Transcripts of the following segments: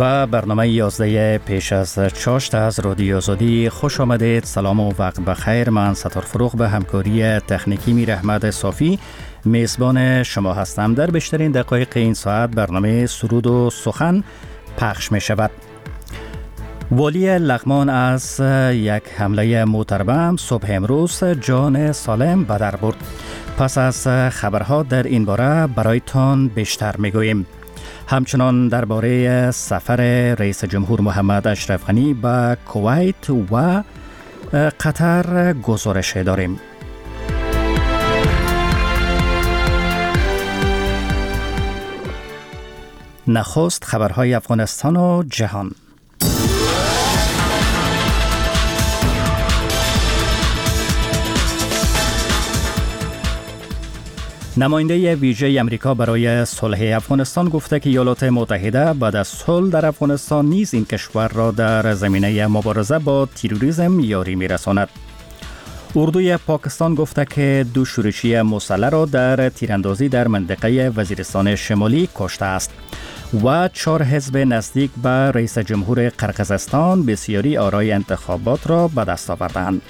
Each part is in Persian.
به برنامه 11 پیش از چاشت از رادیو آزادی خوش آمدید. سلام و وقت بخیر. من ستار فروغ به همکاری تکنیکی میر احمد صافی میزبان شما هستم. در بیشترین دقایق این ساعت برنامه سرود و سخن پخش می شود. والی لغمان از یک حمله موتربم صبح امروز جان سالم به در برد. پس از خبرها در این باره برایتان بیشتر می گوییم. همچنان درباره سفر رئیس جمهور محمد اشرف غنی به کویت و قطر گزارش داریم. نخست خبرهای افغانستان و جهان. نماینده ویژه امریکا برای صلح افغانستان گفته که ایالات متحده بعد از صلح در افغانستان نیز این کشور را در زمینه مبارزه با تروریسم یاری می‌رساند. اردوی پاکستان گفته که 2 شورشی مسلح را در تیراندازی در منطقه وزیرستان شمالی کشته است و 4 حزب نزدیک به رئیس جمهور قرقیزستان بسیاری آرای انتخابات را به دست آوردند.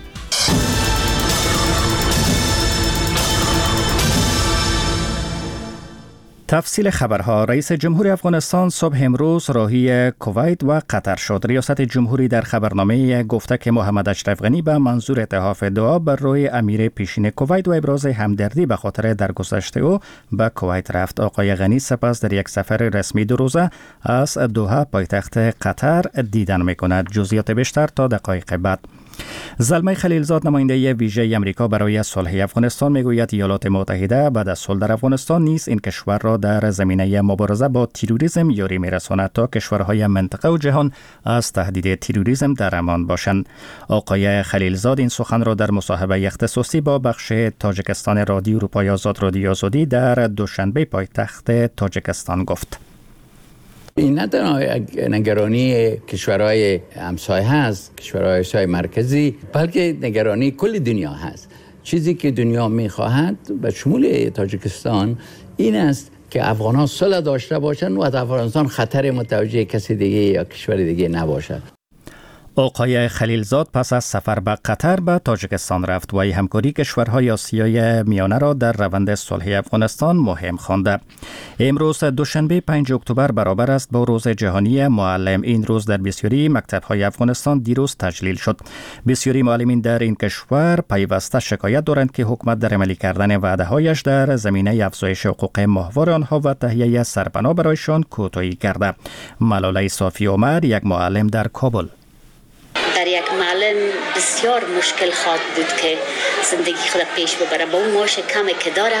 تفصیل خبرها. رئیس جمهور افغانستان صبح امروز راهی کویت و قطر شد. ریاست جمهوری در خبرنامه گفته که محمد اشرف غنی به منظور اتحاف دعا بر روی امیر پیشین کویت و ابراز همدردی به خاطر درگذشت او به کویت رفت. آقای غنی سپس در یک سفر رسمی 2 روزه از دوحه پایتخت قطر دیدن می‌کند. جزئیات بیشتر تا دقایق بعد. زلمه خلیلزاد نماینده ویژه امریکا برای صلح افغانستان میگوید ایالات متحده بعد از صلح در افغانستان نیز این کشور را در زمینه مبارزه با تروریسم یاری میرساند تا کشورهای منطقه و جهان از تهدید تروریسم در امان باشند. آقای خلیلزاد این سخن را در مصاحبه اختصاصی با بخش تاجیکستان رادیو اروپای آزاد رادیو آزادی در دوشنبه پایتخت تاجیکستان گفت. این نه تنها نگرانی کشورهای همسایه هست، کشورهای همسایه مرکزی، بلکه نگرانی کل دنیا هست. چیزی که دنیا میخواهد به شمول تاجیکستان این است که افغانان صلح داشته باشند و در افغانستان خطر متوجه کسی دیگه یا کشور دیگه نباشد. آقای خلیلزاد پس از سفر به قطر به تاجیکستان رفت و همکاری کشورهای آسیای میانه را در روند صلح افغانستان مهم خوانده. امروز دوشنبه 5 اکتبر برابر است با روز جهانی معلم. این روز در بسیاری مکتب‌های افغانستان دیروز تجلیل شد. بسیاری معلمین در این کشور پیوسته شکایت دارند که حکومت در عملی کردن وعده‌هایش در زمینه افزایش حقوق ماهوار آنها و تهیه سرپناه برایشان کوتاهی کرده. ملاله صافی عمر، یک معلم در کابل: در یک معلم بسیار مشکل خواهد بود که زندگی خود پیش ببره با اون معاش کمی که داره.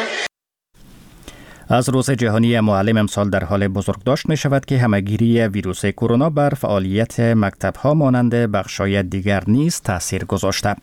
از روز جهانی معلم امسال در حال بزرگداشت می شود که همه‌گیری ویروس کرونا بر فعالیت مکتب‌ها مانند بخش‌های دیگر نیز تأثیر گذاشته.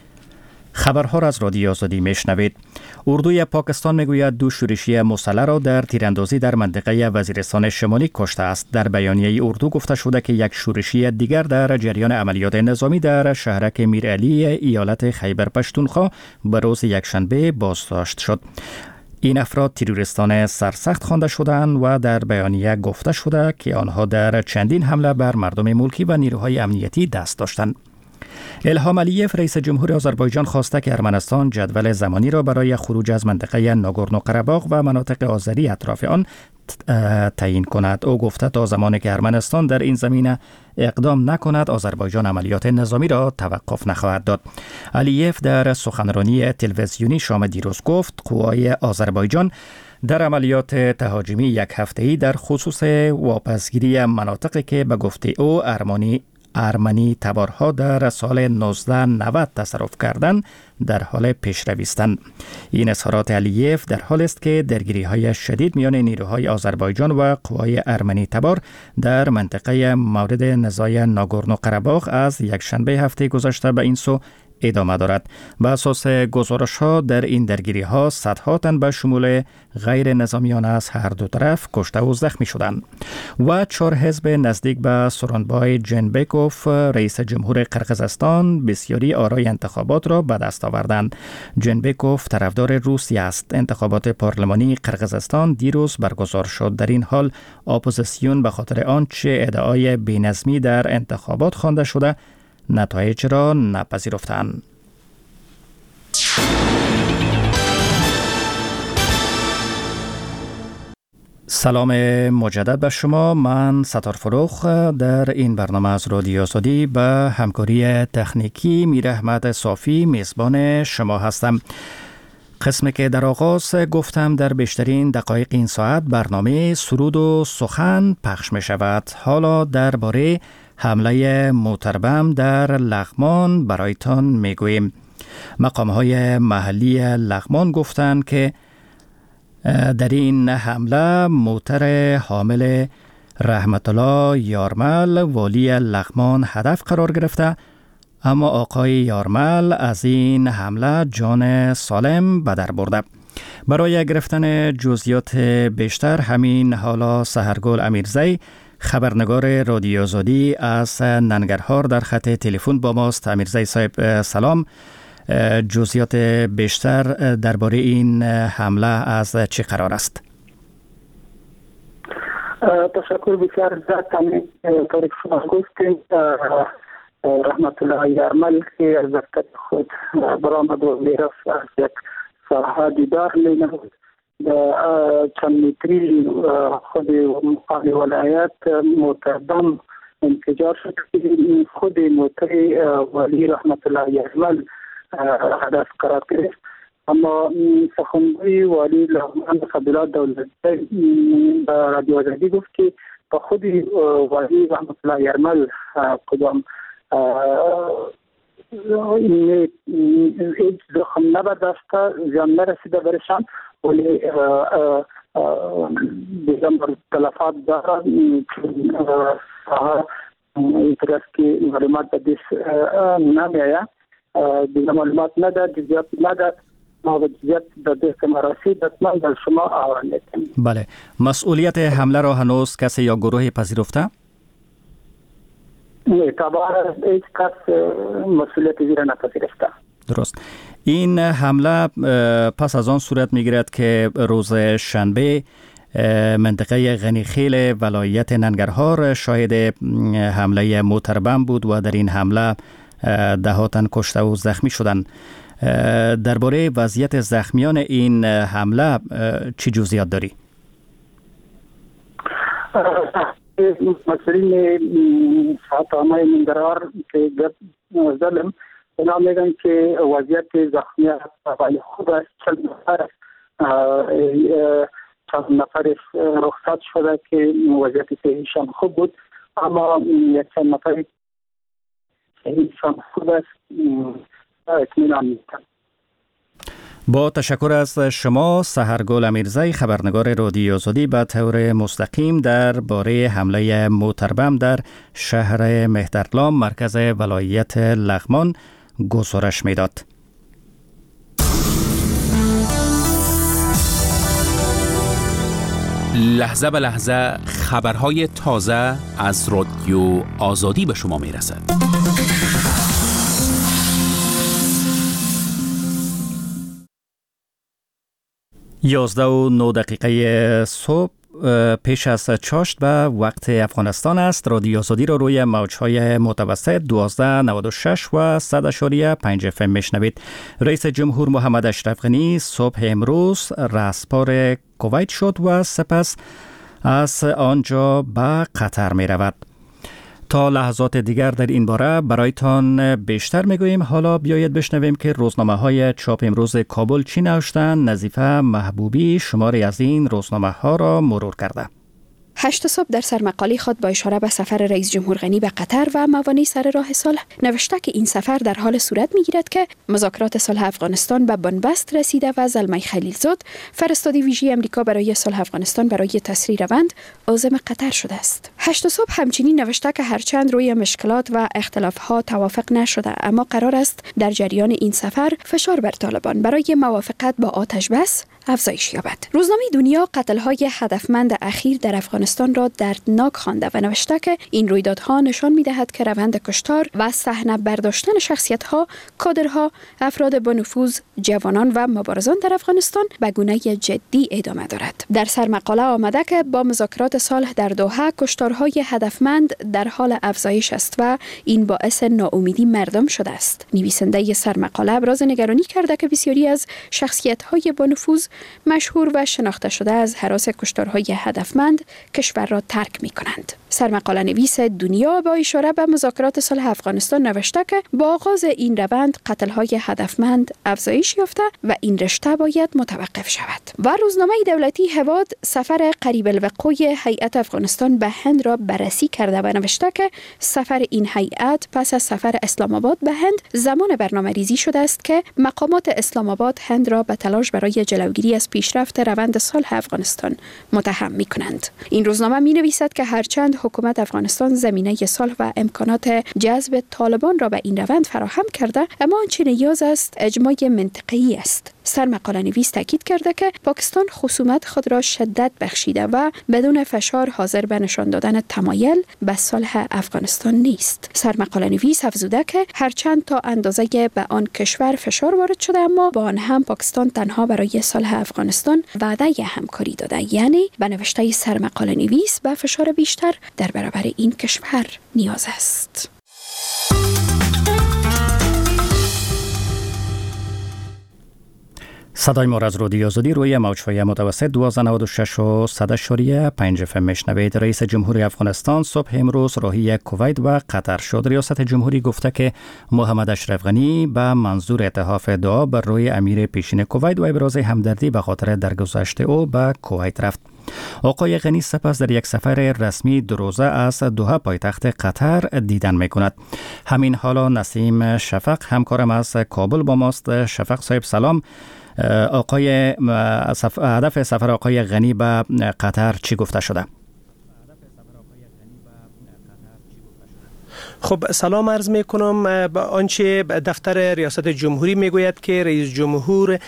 خبرها را از رادیو آزادی میشنوید. اردوی پاکستان میگوید 2 شورشی مسلح را در تیراندازی در منطقه وزیرستان شمالی کشته است. در بیانیه اردو گفته شده که یک شورشی دیگر در جریان عملیات نظامی در شهرک میرعلی ایالت خیبر پشتونخوا به روز یکشنبه بازداشت شد. این افراد تروریستان سرسخت خوانده شدند و در بیانیه گفته شده که آنها در چندین حمله بر مردم ملکی و نیروهای امنیتی دست داشتند. الهام علیف رئیس جمهور آذربایجان خواسته که ارمنستان جدول زمانی را برای خروج از منطقه ناگورنو قره‌باغ و مناطق آذری اطراف آن تعیین کند. او گفته تا زمانی که ارمنستان در این زمینه اقدام نکند آذربایجان عملیات نظامی را توقف نخواهد داد. علیف در سخنرانی تلویزیونی شام دیروز گفت قوای آذربایجان در عملیات تهاجمی 1 هفته‌ای در خصوص واپسگیری مناطقی که به گفته او ارمنی تبارها در سال 1990 تصرف کردن در حال پیشروی هستند. این اظهارات علیف در حال است که درگیری‌های شدید میان نیروهای آذربایجان و قوای ارمنی تبار در منطقه مورد نزاع ناگورنو قره‌باغ از یکشنبه هفته گذشته به این سو ادامه دارد. به اساس گزارش ها در این درگیری ها صدها تن به شمول غیر نظامیان از هر دو طرف کشته و زخمی شدند. و 4 حزب نزدیک به سورونبای جنبکوف رئیس جمهور قرقیزستان بسیاری آرای انتخابات را به دست آوردند. جنبکوف طرفدار روسیه است. انتخابات پارلمانی قرقیزستان دیروز برگزار شد. در این حال اپوزیسیون به خاطر آنچه ادعای بی‌نظمی در انتخابات خوانده شده نتایج را نپذیرفتند. سلام مجدد به شما. من ستار فروخ در این برنامه از رادیو آزادی به همکاری تکنیکی میر احمد صافی میزبان شما هستم. قسمی که در آغاز گفتم در بیشترین دقایق این ساعت برنامه سرود و سخن پخش می شود. حالا درباره حمله موتربم در لغمان برایتان می گوییم. مقام‌های محلی لغمان گفتند که در این حمله موتر حامل رحمت الله یارمل والی لغمان هدف قرار گرفته، اما آقای یارمل از این حمله جان سالم به در برده. برای گرفتن جزئیات بیشتر همین حالا سحرگل امیرزی خبرنگار رادیو آزادی از ننگرهار در خط تلفن با ماست. امیرزی صاحب سلام. جزئیات بیشتر درباره این حمله از چه قرار است؟ تشکر بسیار زیاد. طریق شما گفتیم رحمت الله یارمل که از دفتر خود برآمد و میرفت از یک ساحه دیدار مینمود. چند متری خود مقام ولایت موتربم انفجار شد که خود موتر والی رحمت الله یارمل هدف قرار گرفت. اما سخنگوی والی لغمان قبیلات دولت به رادیو آزادی گفت که با خود والی رحمت الله یارمل کدام هیچ زخم نبرداشته، زیان نرسیده برشان، ولی دیگه تلفات دارد. این طرف که معلومات به دست نمیاید، دیگه معلومات نداد، جزئیات نداد. ما به جزئیات به دست ما رسید، حتما در شما آورد می‌کنیم. بله. مسئولیت حمله را هنوز کسی یا گروهی پذیرفته؟ نه، طبعا هیچ کس مسئولیت زیر نپذیرفته. درست. این حمله پس از آن صورت میگیرد که روز شنبه منطقه غنیخیل ولایت ننگرهار شاهد حمله موتربم بود و در این حمله 10 تن کشته و زخمی شدند. درباره وضعیت زخمیان این حمله چی جزئیات داری؟ مسئولین ساعتنامه ننگرهار که ظلم اینا میگن که وضعیت زخمیان برای خود است. چند نفر رخصت شده که وضعیت صحیحشان خوب بود، اما یک چند نفر صحیحشان خوب است. اطمینان می‌کنم. با تشکر از شما سحرگل امیرزی خبرنگار رادیو آزادی به طور مستقیم درباره حمله موتربم در شهر مهترلام مرکز ولایت لغمان گزارش میداد. لحظه به لحظه خبرهای تازه از رادیو آزادی به شما میرسد. 11:09 صبح پیش از چاشت به وقت افغانستان است. رادیو آزادی را روی موج‌های متوسط 1296 و 100.5 FM میشنوید. رئیس جمهور محمد اشرف غنی صبح امروز رسپار کویت شد و سپس از آنجا به قطر می رود. تا لحظات دیگر در این باره برایتان بیشتر میگوییم. حالا بیایید بشنویم که روزنامه‌های چاپ امروز کابل چی نوشتند. نظیفه محبوبی شماری از این روزنامه‌ها را مرور کرده. 8 صبح در سرمقاله خود با اشاره به سفر رئیس جمهور غنی به قطر و موانع سر راه صلح نوشته که این سفر در حال صورت میگیرد که مذاکرات صلح افغانستان به بنبست رسیده و زلمه خلیلزاد فرستاده ویژه امریکا برای صلح افغانستان برای تسریع روند عازم قطر شده است. 8 صبح همچنین نوشته که هرچند روی مشکلات و اختلافات توافق نشده، اما قرار است در جریان این سفر فشار بر طالبان برای موافقت با آتش بس افزایش یابد. روزنامه دنیا قتل‌های هدفمند اخیر در افغانستان را دردناک خوانده و نوشته که این رویدادها نشان می‌دهد که روند کشتار و صحنه برداشتن شخصیت‌ها، کادرها، افراد با نفوذ، جوانان و مبارزان در افغانستان به گونه جدی ادامه دارد. در سرمقاله آمده که با مذاکرات صلح در دوحه کشتارهای هدفمند در حال افزایش است و این باعث ناامیدی مردم شده است. نویسنده سرمقاله ابراز نگرانی کرده که بسیاری از شخصیت‌های با نفوذ مشهور و شناخته شده از هراس کشتارهای هدفمند کشور را ترک می کنند. سرمقاله نویس دنیا با اشاره به مذاکرات صلح افغانستان نوشته که با آغاز این روند قتل‌های هدفمند افزایش یافته و این رشته باید متوقف شود. و روزنامه دولتی هواد سفر قریب الوقوع هیئت افغانستان به هند را بررسی کرده و نوشته که سفر این هیئت پس از سفر اسلام آباد به هند زمان برنامه‌ریزی شده است که مقامات اسلام آباد هند را به تلاش برای جلوگیری از پیشرفت روند صلح افغانستان متهم می‌کنند. این روزنامه می‌نویسد که هرچند حکومت افغانستان زمینه صلح و امکانات جذب طالبان را به این روند فراهم کرده، اما آنچه نیاز است اجماع منطقه‌ای است. سرمقاله نویس تاکید کرده که پاکستان خصومت خود را شدت بخشیده و بدون فشار حاضر به نشان دادن تمایل به صلح افغانستان نیست. سرمقاله نویس افزوده که هرچند تا اندازه به آن کشور فشار وارد شده، اما با آن هم پاکستان تنها برای صلح افغانستان وعده همکاری داده، یعنی به نوشته سرمقاله نویس به فشار بیشتر در برابر این کشور نیاز است. صدای ما از رادیو آزادی روی موج‌های متوسط 1296 و 100.5 FM میشنوید. رئیس جمهوری افغانستان صبح امروز راهی کویت و قطر شد. ریاست جمهوری گفته که محمد اشرف غنی به منظور اتحاف دعا بر روی امیر پیشین کویت و ابراز همدردی به خاطر درگذشت او به کویت رفت. آقای غنی سپس در یک سفر رسمی 2 روزه از دوحه پایتخت قطر دیدن می‌کند. همین حالا نسیم شفق همکارم از کابل با ماست. شفق صاحب سلام. هدف سفر آقای غنی به قطر چی گفته شده؟ خب سلام عرض می کنم. آنچه دفتر ریاست جمهوری می گوید که رئیس جمهور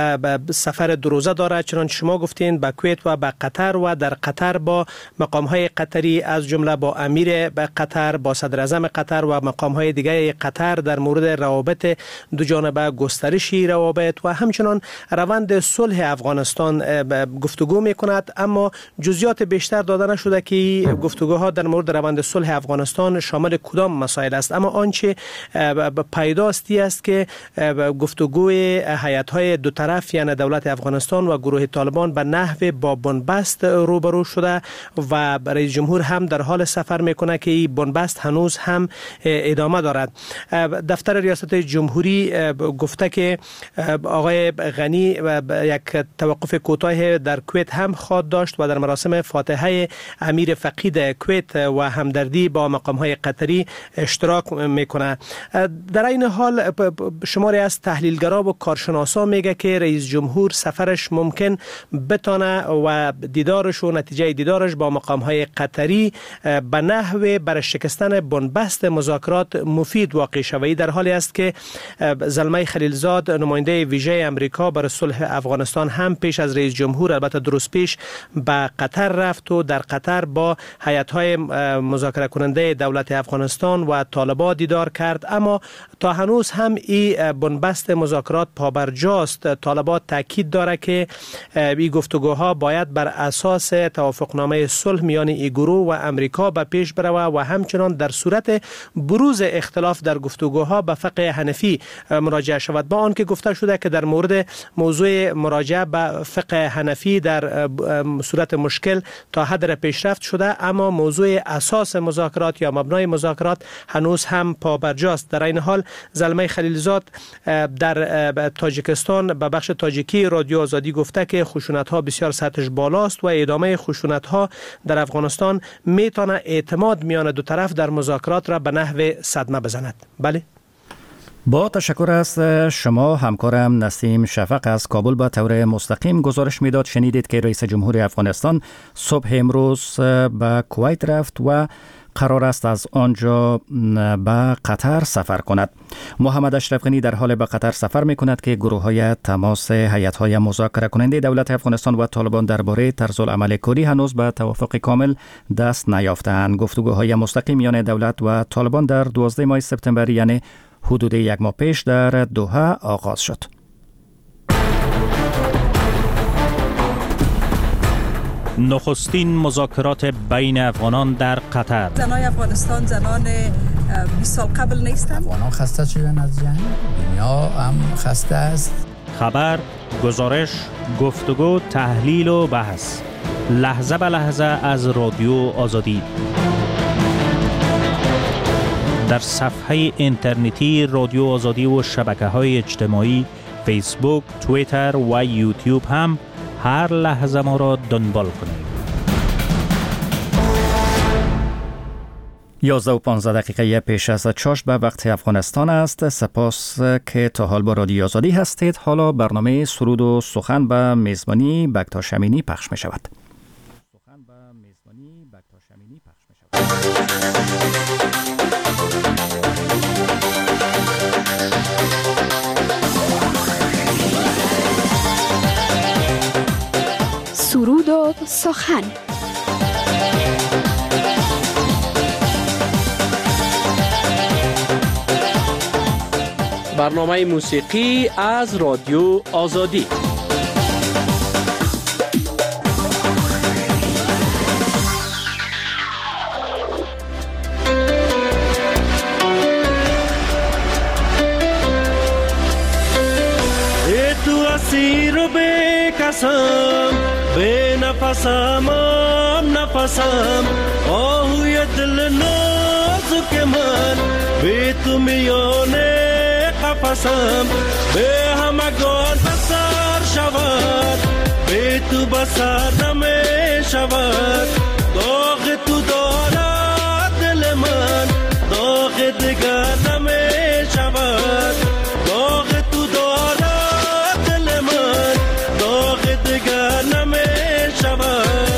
سفر 2 روزه دارد، چنانچه شما گفتین به کویت و به قطر و در قطر با مقام های قطری از جمله با امیر قطر، با صدر اعظم قطر و مقام های دیگه قطر در مورد روابط دو جانبه، گسترشی روابط و همچنان روند صلح افغانستان گفتگو می کند. اما جزئیات بیشتر داده نشده که گفتگوها در مورد روند صلح افغانستان شامل کدام مسائل است. اما آنچه پیداستی است که گفتگوی هیئت‌های دو طرف یعنی دولت افغانستان و گروه طالبان به نحو با بنبست روبرو شده و رئیس جمهور هم در حال سفر میکنه که این بنبست هنوز هم ادامه دارد. دفتر ریاست جمهوری گفته که آقای غنی یک توقف کوتاه در کویت هم خواهد داشت و در مراسم فاتحه امیر فقید کویت و همدردی با مقام‌های قطری اشتراک میکنه. در این حال شماری از تحلیلگرا و کارشناسا میگه که رئیس جمهور سفرش ممکن بتانه و دیدارش و نتیجه دیدارش با مقام‌های قطری به نحو برشکستن بنبست مذاکرات مفید واقع شود. در حالی است که زلمه خلیلزاد نماینده ویژه امریکا برای صلح افغانستان هم پیش از رئیس جمهور البته 2 روز پیش به قطر رفت و در قطر با هیئت‌های مذاکره کننده دولت افغانستان و طالبان دیدار کرد. اما تا هنوز هم این بنبست مذاکرات پابرجاست. طالبان تاکید داره که این گفتگوها باید بر اساس توافقنامه صلح میان این گروه و امریکا به پیش بروه و همچنان در صورت بروز اختلاف در گفتگوها به فقه حنفی مراجعه شود. با آنکه گفته شده که در مورد موضوع مراجعه به فقه حنفی در صورت مشکل تا حد پیشرفت شده، اما موضوع اساس مذاکرات یا مبنای مذاکرات مذاکرات هنوز هم پابرجاست. در این حال زلمه خلیلزاد در تاجیکستان به بخش تاجیکی رادیو آزادی گفته که خشونت‌ها بسیار سطحش بالاست و ادامه خشونت‌ها در افغانستان میتونه اعتماد میان دو طرف در مذاکرات را به نحو صدمه بزند. بله. با تشکر از شما. همکارم نسیم شفق از کابل با طور مستقیم گزارش میداد. شنیدید که رئیس جمهور افغانستان صبح امروز به کویت رفت و قرار است از آنجا به قطر سفر کند. محمد اشرف غنی در حال به قطر سفر می کند که گروه های تماس هیئت‌های مذاکره کننده دولت افغانستان و طالبان درباره طرز العمل کلی هنوز به توافق کامل دست نیافتند. گفتگوهای مستقیم میان دولت و طالبان در 12 ماه سپتامبر یعنی حدود یک ماه پیش در دوحه آغاز شد. نخستین مذاکرات بین افغانان در قطر. زنای افغانستان زنان 20 سال قبل نیستند. افغانان خسته شدن از جنگ، دنیا هم خسته است. خبر، گزارش، گفتگو، تحلیل و بحث. لحظه به لحظه از رادیو آزادی. در صفحه اینترنتی رادیو آزادی و شبکه‌های اجتماعی فیسبوک، توییتر و یوتیوب هم هر لحظه ما را دنبال کنید. 11:15 پیش از چاش به وقت افغانستان است. سپاس که تا حال با رادیو آزادی هستید. حالا برنامه سرود و سخن به میزبانی بکتاش امینی پخش می شود. سرود و سخن. برنامه موسیقی از رادیو آزادی. تو اسیر و بکسم به نفسم نفسم آهوی دل نازک من به تو میانه قفسم به همگان بسر شود به تو بسر نمی شود داغ تو دارد دل من داغ دیگر نمی شود داغ تو دارد دل من داغ دیگر نمی شود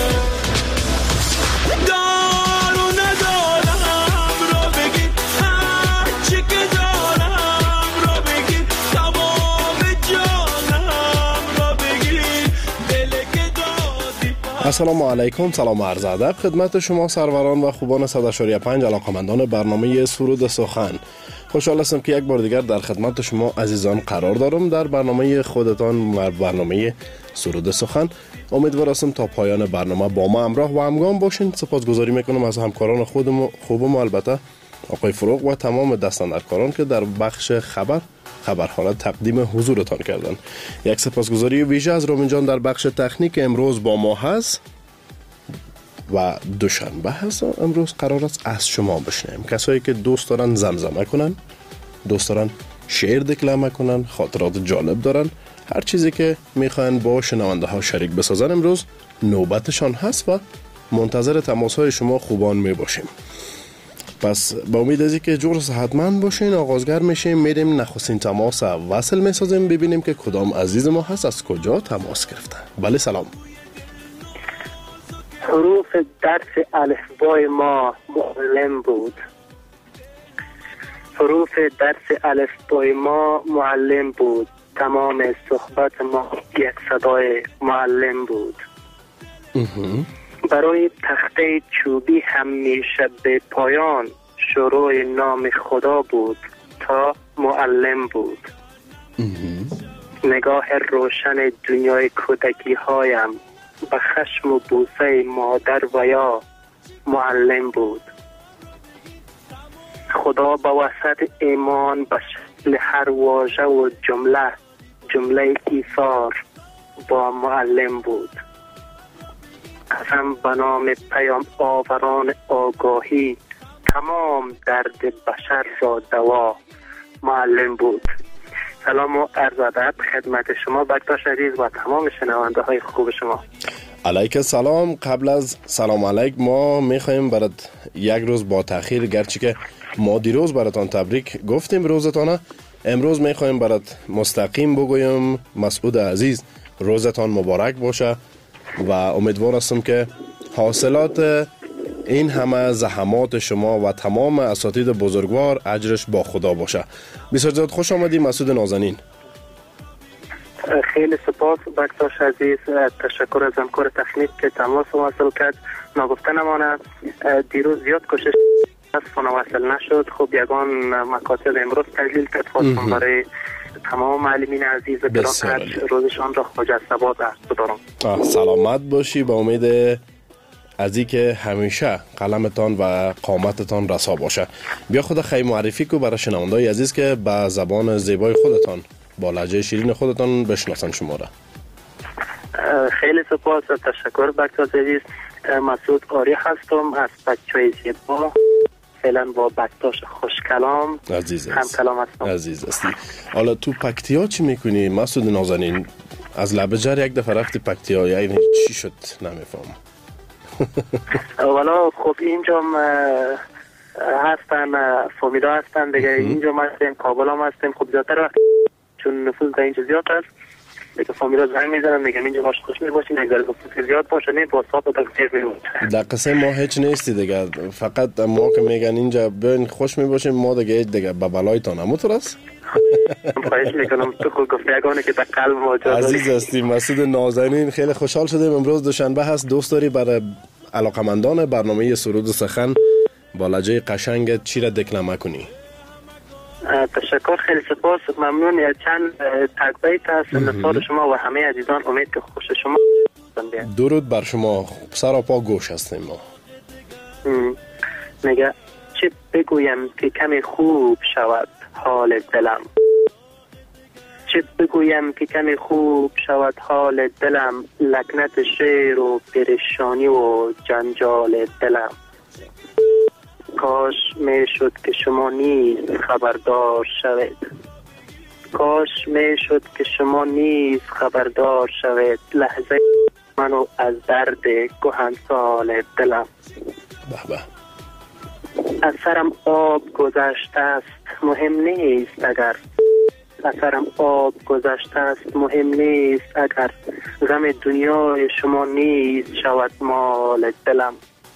دارو ندارم رو بگی هر چی که دارم رو بگی تمام جانم رو بگی دل که دادی. السلام علیکم، سلام عرض ادب خدمت شما سروران و خوبان 100.5 علاقمندان برنامه سرود سخن. خوشحال هستم که یک بار دیگر در خدمت شما عزیزان قرار دارم در برنامه خودتان و برنامه سرود سخن. امیدوار هستم تا پایان برنامه با ما همراه و همگام باشین. سپاسگزاری میکنم از همکاران خوبم و البته آقای فروغ و تمام دستاندرکاران که در بخش خبرها را تقدیم حضورتان کردن. یک سپاسگزاری ویژه از رامین جان در بخش تکنیک امروز با ما هست و دوشنبه هست. امروز قرار است از شما بشنویم، کسایی که دوست دارن زمزمه کنن، دوست دارن شعر دکلمه کنن، خاطرات جالب دارن، هر چیزی که میخواین با شنونده ها شریک بسازن امروز نوبتشان هست و منتظر تماس های شما خوبان میباشیم. پس با امید از اینکه جور صحتمند باشین آغازگر میشیم، میریم نخستین تماس وصل میسازیم ببینیم که کدام عزیز ما هست، از کجا تماس گرفته. بله سلام. حروف درس الفبای ما معلم بود. حروف درس الفبای ما معلم بود. تمام صحبت ما یک صدای معلم بود. برای تخته چوبی همیشه به پایان شروع نام خدا بود تا معلم بود. نگاه روشن دنیای کودکی هایم به خشم و بوسه مادر و یا معلم بود. خدا به وسط ایمان به شکل هر واژه و جمله ایثار با معلم بود. قسم به نام پیام آوران آگاهی تمام درد بشر را دوا معلم بود. سلام و عرض ادب خدمت شما بکتاش عزیز و تمام شنونده های خوب شما. علیک سلام. قبل از سلام علیک ما میخوایم برات یک روز با تأخیر، گرچه که ما دیروز براتان تبریک گفتیم روزتانه، امروز میخوایم برات مستقیم بگویم مسعود عزیز روزتان مبارک باشه و امیدوار هستم که حاصلات این همه زحمات شما و تمام اساتید بزرگوار اجرش با خدا باشه. بسیار زیاد خوش آمدی مسعود نازنین. خیلی سپاس بکتاش عزیز، تشکر از همکار تکنیک که تماس وصل کرد. نگفته نمانه دیروز زیاد کوشش از وصل نشد. خب یگان مکاتب امروز تجلیل کرد. خواستم برای تمام معلمین عزیز گرام روزشان را خواجه ثبات عرض دارم. سلامت باشی، با امید از این که همیشه قلمتان و قامتتان رسا باشه. بیا خود خیلی معرفی کو برای شنونده‌های عزیز که به زبان زیبای خودتان با لهجه شیرین خودتان بشناسن شما را. خیلی سپاس و تشکر بکتاش عزیز. مسعود آری هستم از بچه‌های زیبا، فعلا با بکتاش خوشکلام هم کلام هستم. عزیز هستی. حالا تو پکتیا چی میکنی مسعود نازنین؟ از لبجر یک دفعه رفتی پکتیا، یعنی چی شد نمیفهمم. والا خب اینجا هستن فامیلا هستن دیگه، اینجا ما هستیم، کابل هم هستیم. خب زیادتر وقت چون نفوذ در اینجا زیاد هست دیگه فامیلا زنگ میزنن میگن اینجا باش خوش میباشین، اگر نفوذ زیاد باشه نه با صاحب تکثیر میباشه. در قصه ما هیچ نیستی دیگه، فقط ما که میگن اینجا بیاین خوش میباشیم ما دیگه هیچ دیگه به بلایتان همونطور است. خواهش میکنم تو خود گفته یگانه که در قلب ما جا داری. عزیز هستی مسعود نازنین، خیلی خوشحال شدیم امروز دوشنبه هست. دوست داری برای علاقمندان برنامه سرود و سخن با لهجه قشنگت چی را دکلمه کنی؟ تشکر، خیلی سپاس، ممنون. چند تک بیت هست مثال شما و همه عزیزان، امید که خوش شما. درود بر شما، سر پا گوش هستیم ما. میگه چه بگویم که کمی خوب شود حال دلم، چه بگویم که کمی خوب شود حال دلم، لکنت شعر و پریشانی و جنجال دلم. کاش می شد که شما نیز خبردار شوید، کاش می شد که شما نیز خبردار شوید، لحظه منو از درد کهنسال دلم. از سرم آب گذشته است مهم نیست اگر، از سرم آب گذشته است مهم نیست اگر، غم دنیای شما نیز شود مال دلم.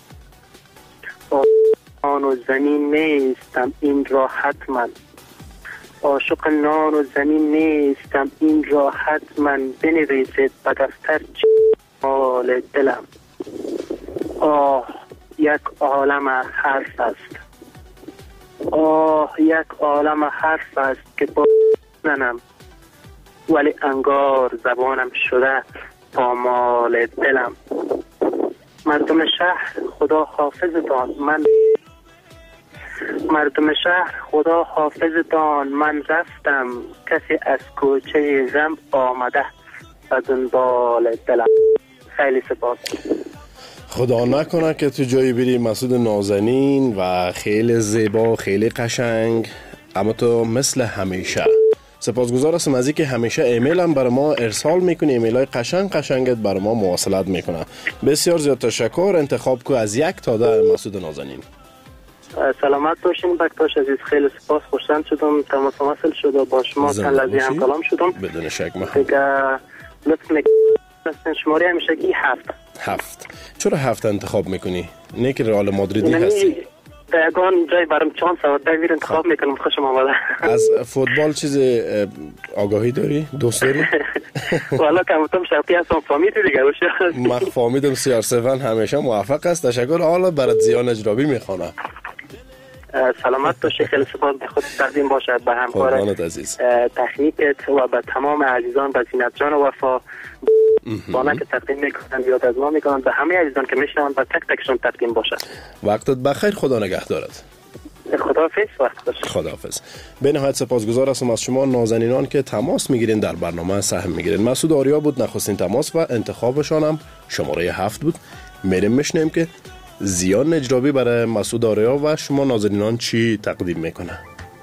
نان و زمین نیستم این را حتما، عاشق نان و زمین نیستم این را حتما، بنویسید به دفتر مال دلم. آه یک عالم حرف است، آه یک عالم حرف است که با زنم، ولی انگار زبانم شده پامال دلم. مردم شهر خدا حافظتان، مردم شهر خدا حافظتان، من رفتم کسی از کوچه غم آمده به دنبال دلم. خیلی سپاس. خدا نکنه که تو جایی بری مسعود نازنین و خیلی زیبا خیلی قشنگ، اما تو مثل همیشه. سپاسگزار هستم از اینکه همیشه ایمیل هم برای ما ارسال میکنی، ایمیل های قشنگت برای ما مواصلت میکنه. بسیار زیاد تشکر. انتخاب کو از 1 تا 10 مسعود نازنین. سلامت باشین بکتاش عزیز، خیلی سپاس، خوشحال شدم تماس وصل شد و با شما تلویزیون هم کلام شدم. بدون شک دیگه لطف میکنم شماره همیشه کی 7. چرا 7 انتخاب میکنی؟ نه که رئال مادریدی هستی؟ دقیقاً جای برام چانس و دایر انتخاب میکنم. خوشم آمده. از فوتبال چیز آگاهی داری؟ دوست داری؟ والا کمتم شوقی هستم، فهمیدی دیگه باشه. من فهمیدم CR7 همیشه موفق است. تشکر. حالا برات زیان اجرابی میخوانم. سلامت باشه، خیلی سپاس. به خود تقدیم باشد به همکارت تکنیکت و به تمام عزیزان، به زینت جان و وفا بانه که تقدیم میکنن، یاد از ما میکنن، به همه عزیزان که میشنون و تک تکشون تقدیم باشه. وقتت بخیر، خدا نگهدارت. خداحافظ. وقت باشه. خداحافظ. به نهایت سپاسگزار هستم از شما نازنینان که تماس میگیرین در برنامه سهم میگیرین. مسعود آریا بود نخستین تماس و انتخابشان هم شماره 7 بود. میریم میشنیم که زیان نجرابی برای مسعود آریا و شما ناظرینان چی تقدیم میکنه؟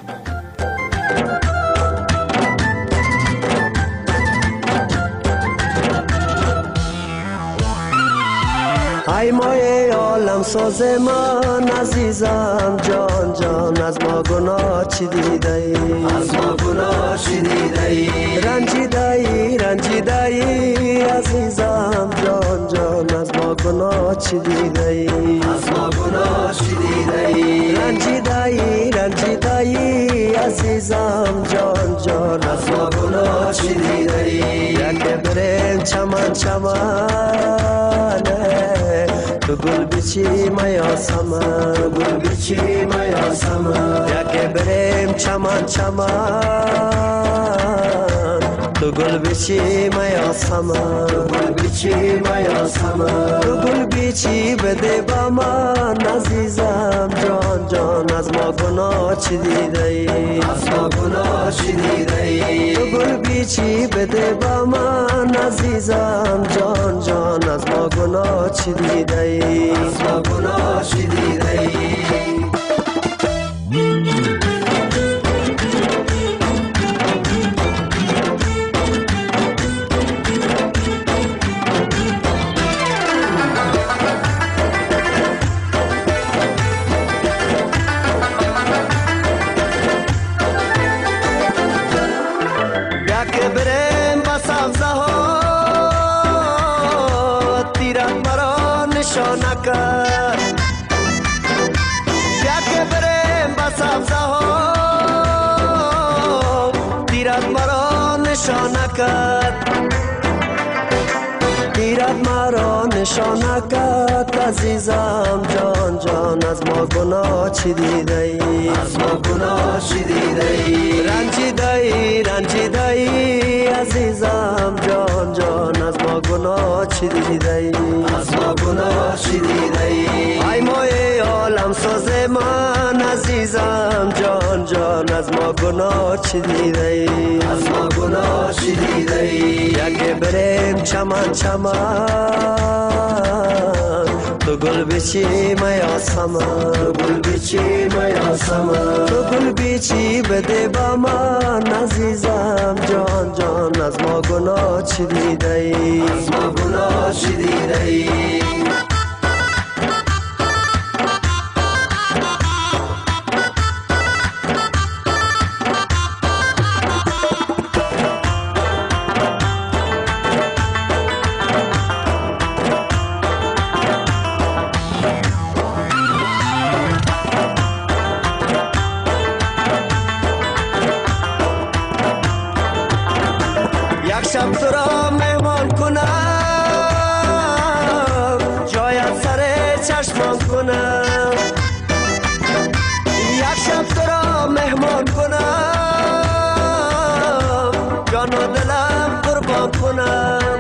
ای مای عالم ساز من عزیزم جان جان از ما گناه چی دیده ای؟ از ما گناه چی دیده ای؟ رنجیده ای عزیزم جان جان از ما گناه چی دیده ای؟ از ما گناه چی دیده ای؟ رنجیده ای عزیزم جان جان از ما گناه چی دیده ای؟ یک بریم چمن تو گل بچی میا سمن یک بریم چمن تو گل بچی میا سمن تو گل بچی بده با من عزیزم جان جان از ما گناه چی دیده ای؟ از ما گناه چی دیده ای؟ تو گل بچی بده با من عزیزم جان جان از ما گناه چی دیده ای؟ از ما گناه چی دیده ای؟ دیرت مرا نشانکت عزیزم جان جان از ما گناه چی دیده ای؟ از ما گناه چی دیده ای؟ رنجیده ای عزیزم جان جان از ما گناه چی دیده ای؟ از ما گناه چی دیده ای؟ ای مای عالم ساز من عزیزم جان جان از ما گناه چی دیده ای؟ از ما گناه چی دیده ای؟ یک بریم چمن تو گل بچی میا سمن تو گل بچی بده با من عزیزم جان جان از ما گناه چی دیده ای؟ از ما گناه چی دیده ای؟ شب تو را مهمان کنم جایت سر چشمان کنم یک شب تو را مهمان کنم جان و دلم قربان کنم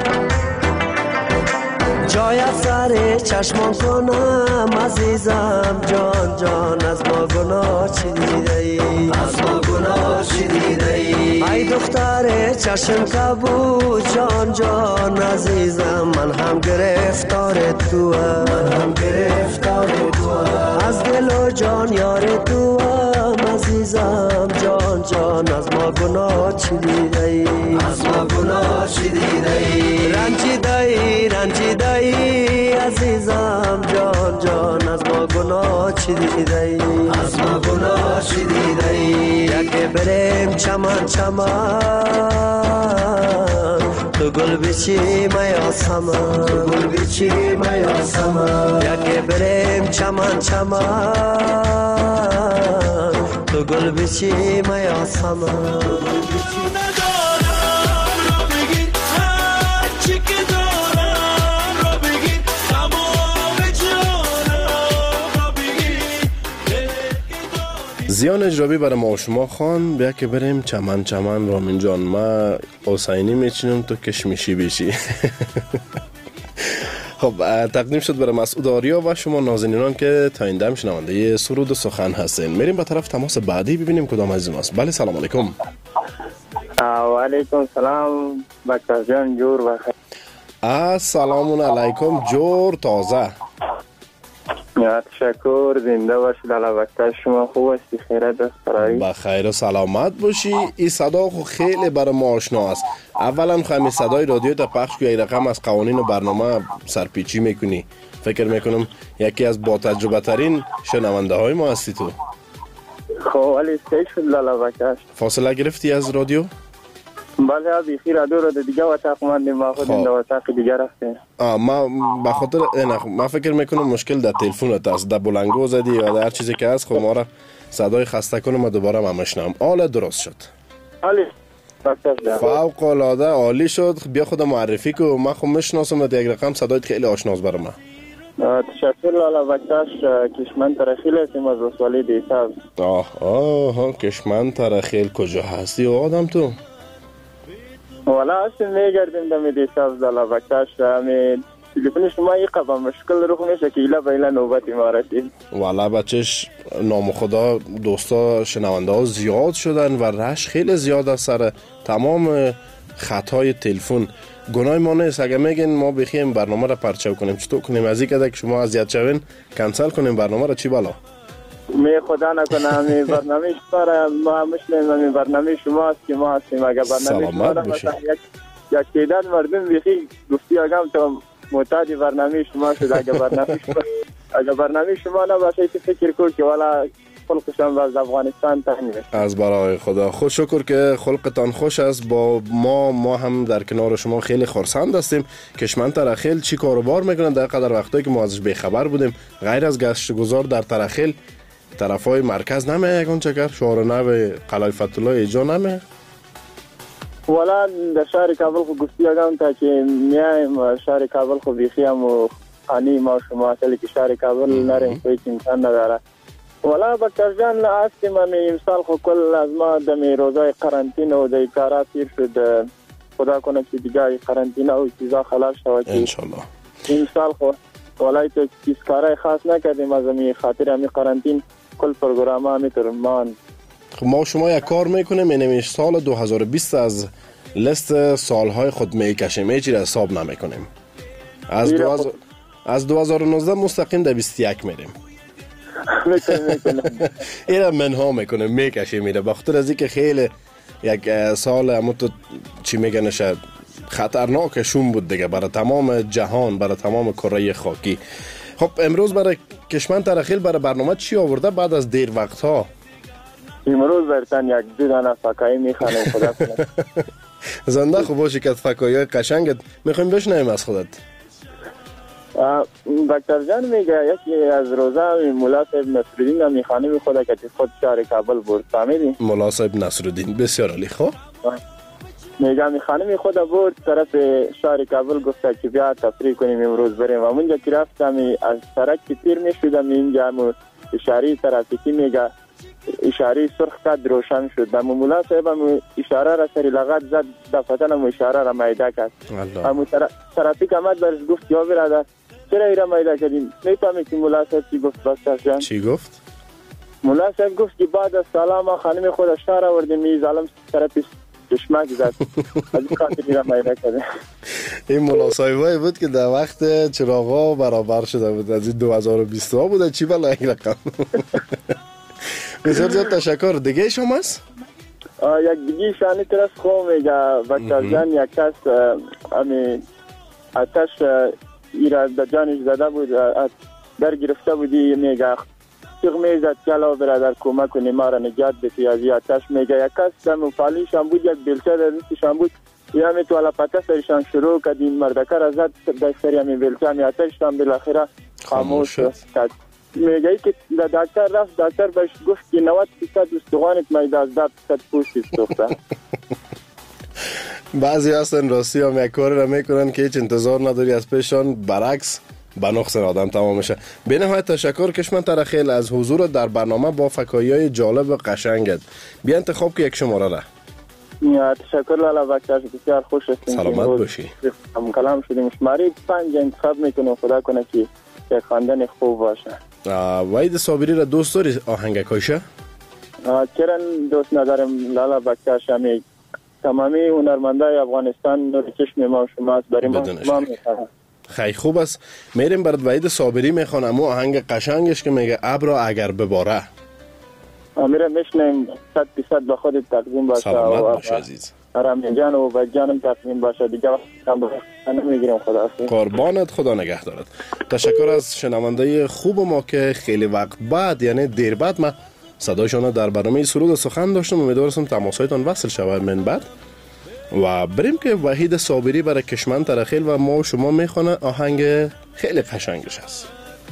جایت سر چشمان کنم عزیزم جان جان از ما گناه چی دیده ای؟ از ما گناه چی دیده ای؟ ای دختر چشم کبود جان جان عزیزم من هم گرفتار تو از دل و جان یار تو عزیزم جان جان از ما گناه چی دیده ای؟ از ما گناه چی دیده ای؟ رنجیده ای عزیزم جان جان از ما گناه چی دیده ای؟ از ما گناه چی دیده ای؟ یک بریم چمن تو گل بچی میا سمن یک بریم چمن تو گل بچی میا سمن زیان اجرابی برای ما و شما خان بیا که بریم چمن رامین جان ما حسینی میچینم تو کشمیشی بیشی خب تقدیم شد برای مسعود آریا و شما نازنینان که تا این دم شنونده سرود و سخن هستین. میریم به طرف تماس بعدی ببینیم کدام عزیز ماست. بله سلام علیکم. و علیکم سلام بچه جان جور بخیر. السلام علیکم جور تازه. تشکر، زنده باشید. علاوه شما خوب هستی؟ خیرت است برای بخیر و سلامت باشی. این صدا خو خیلی برای ما آشنا است. اولا خمی صدای رادیو تا پخش که رقم از قوانین و برنامه سرپیچی میکنی. فکر میکنم یکی از با تجربه ترین شنونده های ما هستی تو. خب ولی سیش شد لالا بکش. فاصله گرفتی از رادیو؟ بله بیخی رادیو رو دیگه وطاق مندیم، ما خود این وطاق دیگه رفتیم. ما بخاطر ما فکر میکنم مشکل در تلفونت است، در بلنگو زدی یا در هر چیزی که هست. خب ما را صدای خسته کنم، ما دوباره ما مشنم. حالا درست شد. عالی. فوق العاده عالی شد. بیا خود معرفی کو. ما خب میشناسم یک رقم صدایت خیلی آشناست برای من. تشکر لالا بکش. کشمن ترخیل هستیم از رسوالی دیساب. کشمن ترخیل کجا هستی آدم تو؟ والا هستیم میگردیم دمی دیساب لالا بکش. تلفن شما یک قبا مشکل رو میشه که ایلا بیلا نوبتی ما رسید. والا بچش نام خدا دوستا شنونده ها زیاد شدن و رش خیلی زیاد از سر تمام خطای تلفن. گناه ما نیست اگه میگین ما بخیم برنامه را پرچو کنیم. چطور کنیم؟ از این که شما اذیت شوین کنسل کنیم برنامه را؟ چی بالا؟ می خدا نکنه همین برنامه شما را ما مشنیم. همین برنامه شما است که ما هستیم. اگه برنامه شما را مثلا یک تعداد مردم بخی گفتی اگم تا معتاد برنامه شما شد. اگه برنامه شما نباشه که فکر کن که والا خلقشان از افغانستان تنگ از برای خدا. خود شکر که خلقتان خوش است. با ما هم در کنار شما خیلی خرسند هستیم. کشمن ترخیل چی کاروبار میکنن در قدر وقتایی که ما ازش بیخبر بودیم؟ غیر از گشت گذار در ترخیل طرفای مرکز نمیه یکون چکر شهر نو قلعه فتح الله ایجا نمیه؟ والا در شهر کابل خو گفتی اگم تا که میایم شهر کابل خو بیخی هم و خانی ما شما اصلی که شهر کابل نریم کوئی امکان نداره. والا بکتر جان هستیم همی امسال خو کل از ما دمی روزای قرنطینه و دی کارا تیر شد. خدا کنه که دیگه قرنطینه و چیزا خلاص شود انشالله. امسال خو والا تو چیز کارای خاص نکردیم از همی خاطر همی قرنطین کل پروگرام همی ترمان. خب ما شما یک کار میکنیم اینمی سال 2020 از لیست سالهای خود میکشیم، هیچی را حساب نمیکنیم. از 2019 مستقیم در 21 میریم. این را منها میکنیم میکشیم میره. بخاطر از اینکه خیلی یک سال همون تو چی میگن شد خطرناکشون بود دیگه برای تمام جهان، برای تمام کره خاکی. خب امروز برای کشمن ترخیل برای برنامه چی آورده بعد از دیر وقت ها؟ امروز برتن یک دو دانه فکایی میخوانم. خدا کنه زنده خوب باشی که فکایی قشنگت میخوایم بشنویم از خودت. دکتر جان میگه یکی از روزه مولا صاحب نصرالدین میخوانه خود که خود شهر کابل برد. فهمیدی؟ مولا صاحب نصرالدین بسیار عالی. خب میگه میخوانه خود برد طرف شهر کابل گفته که بیا تفریح کنیم امروز بریم. و اونجا که رفتم از سرک که تیر میشدم اینجا اشاره ترافیکی میگه اشاره سرخ قد روشن شد. اما مولا صاحب اشاره را سری لغت زد دفتن اشاره را میده کرد. اما ترافیک آمد برش گفت یا برادر چرا ایرا میده کردیم؟ میفهمی که مولا صاحب چی گفت؟ بستر جان چی گفت؟ مولا صاحب گفت که بعد از سلام خانم خود اشاره آوردیم می ظالم طرفش چشمک زد. از این خاطر ایرا میده کرده. این مولا صاحبایی بود که در وقت چراغا برابر شده بود. از این 2020 ها بوده چی بلا این رقم. بسیار زیاد تشکر. دیگه شما است؟ یک دیگه شانی ترس خواه میگه بکتر جان یک کس آتش ایرا در جانش زده بود در گرفته بودی میگه تیغ میزد کلا برادر کمک کنی ما را نجات بتی از این آتش. میگه یک کس در مفالیشان بود یک بلچه در دستشان بود یا می تو علا پته سرشان شروع کد این مردکه را زد در سری همی بلچه همی آتششان بالاخره خاموش کرد. میگه که دکتر رفت دکتر بهش گفت که 90% استخوانت میده از 10% پوستش سوخته. بعضی هستن راستی هم یک کاری را میکنن که هیچ انتظار نداری از پیشان، برعکس به نقص آدم تمام میشه. به نهایت تشکر کشمن ترخیل از حضور در برنامه با فکایی‌های جالب و قشنگت. بیا انتخاب که یک شماره را. تشکر لالا بکتر بسیار خوش هستیم. سلامت باشی. هم کلام شدیم شماره 5 انتخاب میکنیم. خدا کنه که یک خواندن خوب باشه. وحید صابری را دوست داری آهنگ کاشه؟ چرا دوست ندارم لالا بکتر شمی تمامی هنرمندای افغانستان نور چشم ما و شماست. برای ما میخواه خیلی خوب است. میریم برات وحید صابری میخوانم و آهنگ قشنگش که میگه ابرا اگر بباره. میرم میشنیم 100% به خودت تقدیم باشه. سلامت باشه عزیز. رامین جان و بجانم تقدیم باشه. دیگه وقت نمیگیرم. خدا حافظ. قربانت، خدا نگه دارد. تشکر از شنونده خوب ما که خیلی وقت بعد، یعنی دیر بعد، ما صدایشان در برنامه سرود سخن داشتم. امیدوارم تماسهایتان وصل شود من بعد. و بریم که وحید صابری برای کشمن ترخیل و ما و شما میخونه آهنگ خیلی قشنگش است.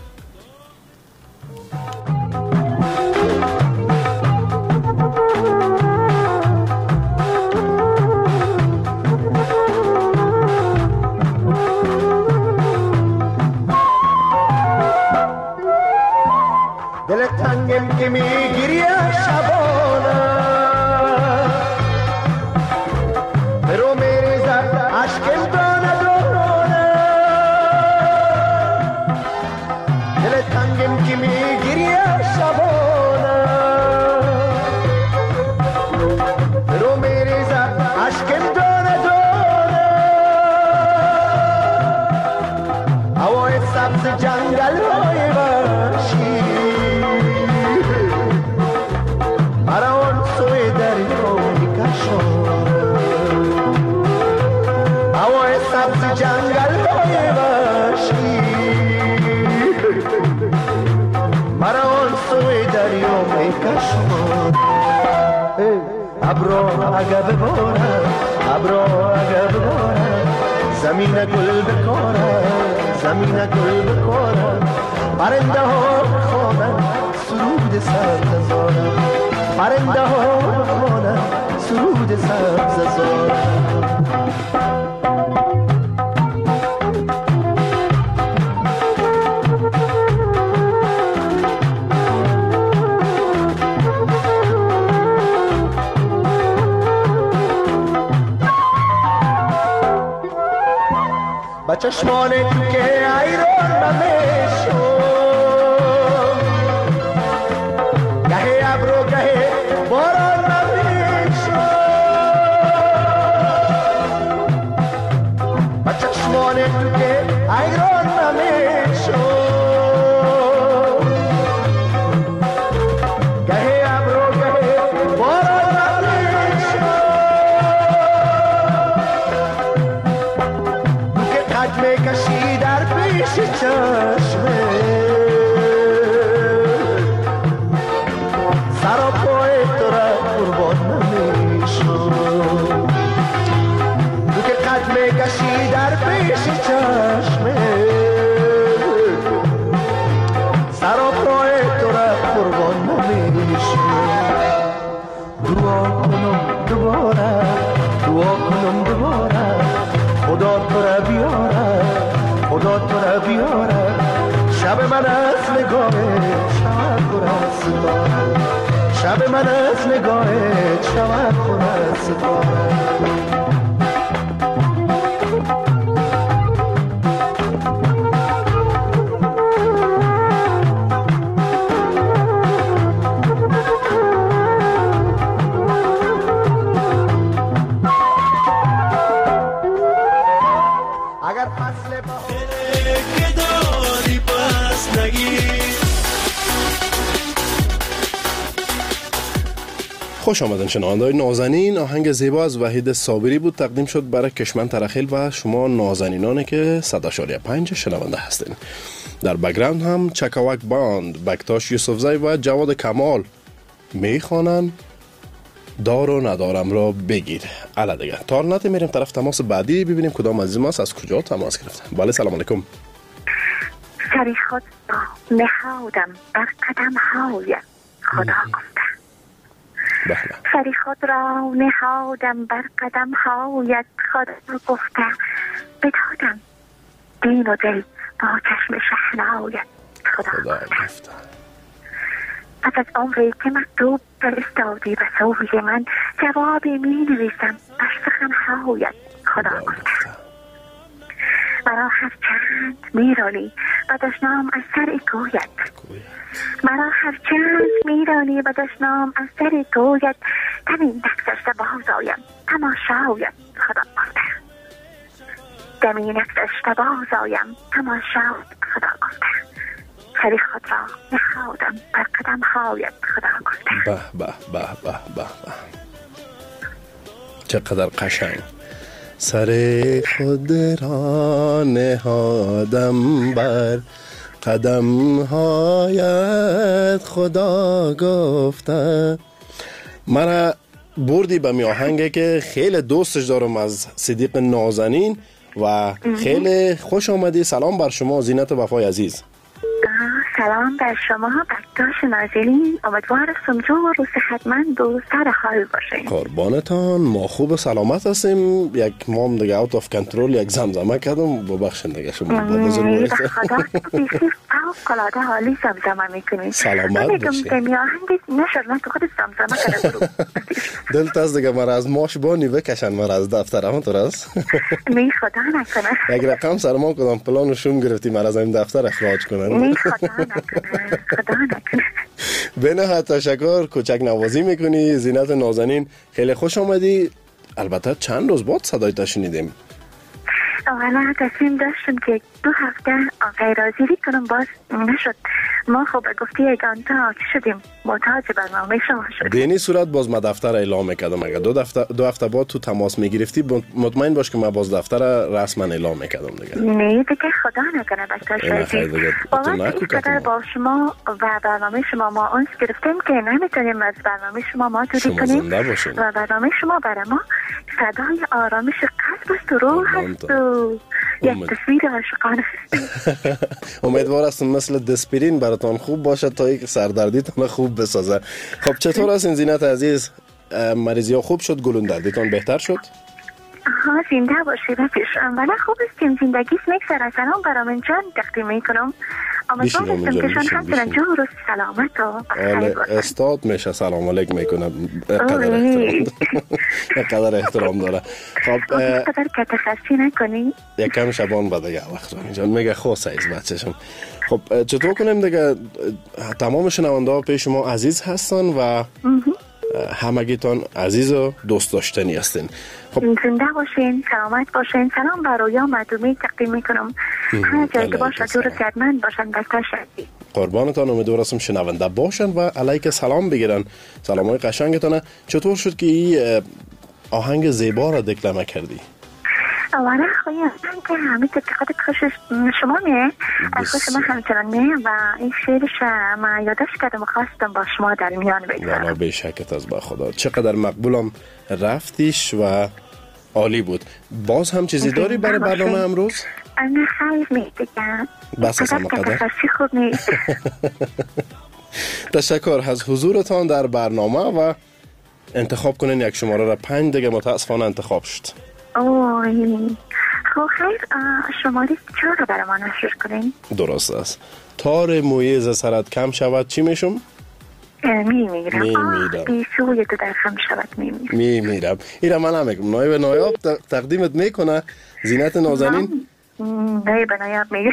دل تنگم که میگیری شبانه برو میریزد عشقم دانه دانه دل تنگم که میگیری شبانه برو میریزد عشقم دانه دانه هوای سبز جنگل های وحشی جنگل های وحشی مرا آن سوی دریا میکشاند. ابرا اگه بباره ابرا اگه بباره زمین گل بکاره زمین گل بکاره پرنده ها بخوانن سرود سبز زاره پرنده ها بخوانن سرود سبز زاره. با چشمان تو که ایران نمیشو گهی ابرو گهی باران نمیشو با چشمان تو که ایران نمیشو گهی ابرو گهی باران نمیشو میکشی در پیش چشمه سر و پای تو را قربان نمیشو تو که قد میکشی در پیش چشمه سر و پای تو را قربان نمیشو. دعا کنم دوباره دعا کنم دوباره خدا تو را بیاره خدا تو را بیاره شب من از نگاه شب پر از ستاره شب من از نگاه شب پر از ستاره. خوش آمدن شنونده‌های نازنین. آهنگ زیبا از وحید صابری بود، تقدیم شد برای کشمن ترخیل و شما نازنینانی که 100.5 شنونده هستین. در بک‌گراند هم چکاوک باند، بکتاش یوسفزی و جواد کمال میخوانن دار و ندارم را بگیر. الا دیگه تارنت میریم طرف تماس بعدی ببینیم کدام عزیز ماست از کجا تماس گرفتن. بله سلام علیکم. سری خود نهادم بر قدم های خدا گفته سری خود را نهادم بر قدم هایت خدا گفته بدادم دین و دل با چشم شهنایت خدا گفته. پس از عمری که مکتوب فرستادی به سوی من جوابی می نویسم بر سخنهایت خدا گفته. مرا هر چند میرانی و دشنام از سر کویت مرا هر چند میرانی و دشنام از سر کویت تمین دکترشت باز آیم تماشایت خدا گفته. دمی نفس اشتباه زایم تماشا خدا گفته سری خود را نهادم بر قدم هایت خدا گفته. به به به به به به، چقدر قشنگ. سر خود را نهادم بر قدم هایت خدا گفته. مرا بردی به می آهنگی که خیلی دوستش دارم از صدیق نازنین و خیلی خوش آمدی. سلام بر شما زینت وفای عزیز. سلام بر شما بکتاش نازنین، امیدوارم جو و صحتمند و سر حال باشین. قربانتان، ما خوب سلامت هستیم. یک مام دیگه اوت آف کنترل یک زمزمه کردم، ببخشید دیگه شما بزرگواری. خدا بیشتر فوق‌العاده حالی زمزمه میکنید. سلامت باشید. میگم که آهنگ نشد من تو خود زمزمه کردم. دلت از دیگه مرا از ماش بانی بکشن مرا از دفتر، همونطور است؟ نه خدا نکنه. یک رقم سر ما کدام پلان و شوم گرفتی مرا از این دفتر اخراج کنن. نه خدا نکنه، خدا نکنه. به نهایت تشکر، کوچک نوازی میکنی زینت نازنین. خیلی خوش آمدی. البته چند روز بعد صدایت شنیدیم. اولا تصمیم داشتم که 2 هفته غیرحاضری کنم، باز نشد. ما خب گفتی یگان تا شدیم محتاج برنامه شما شدیم. به این صورت باز ما دفتر اعلام میکردم. اگر 2 هفته بعد تو تماس میگرفتی مطمئن باش که ما باز دفتر رسما اعلام میکردم دیگه. نه دیگه خدا نکنه بکتاش با شما و برنامه شما ما اونس گرفتیم که نمیتونیم از برنامه شما ما دوری کنیم و برنامه شما برای ما صدای آرامش قلب است و روح است و یک تصویر عاشقانه. امیدوار هستم مثل دسپرین براتون خوب باشه تا یک سردردیتون خوب بسازه. خب چطور هستین زینت عزیز؟ مریضی ها خوب شد؟ گلوندردیتون بهتر شد؟ ها زنده باشی بپیشم ولی خوب استیم زندگیست میگذره. سلام برام جان تقدیم میکنم. امیدوارم که شان همچنان جو و سلامت و بخیر باشن. استاد میشه سلام علیک میکنه. قدر احترام داره. خب قدر که تخصی نکنی یکم شبان بده وقت رانی جان میگه خوص ایز بچهشم. خب چطور کنیم دیگه؟ تمام شنونده ها پیش ما عزیز هستن و همگیتان عزیز و دوست داشتنی هستین. خب زنده باشین، سلامت باشین. سلام بر رویا مردمی تقدیم میکنم. هر جای که باشه دور سردمند باشن بکتر شدی. قربانتان، امیدوار هستم شنونده باشن و علیک سلام بگیرن. سلام های قشنگتانه. چطور شد که این آهنگ زیبا را دکلمه کردی؟ اولا خواهی که همه تقیقات خوشش شما میه خوش شما همچنان میه و این شعرش ما یادش کردم و خواستم با شما در میان بگذارم. والا به شکت از با خدا. چقدر مقبولم رفتیش و عالی بود. باز هم چیزی داری برای برنامه امروز؟ انا خیلی میدگم بس از همه قدر خوب نیست. تشکر از حضورتان در برنامه و انتخاب کنین یک شماره را 5 دیگه متاسفانه انتخاب شد. خب خیر شماره 4 رو برای ما نشر کنین. درست است. تار مویه ز سرت کم شود چی میشم؟ میمیرم. بیسوی تو در خم شود میمیرم. این را من هم میگم نایب نایاب تقدیمت میکنه زینت نازنین. نایب نایاب میگه.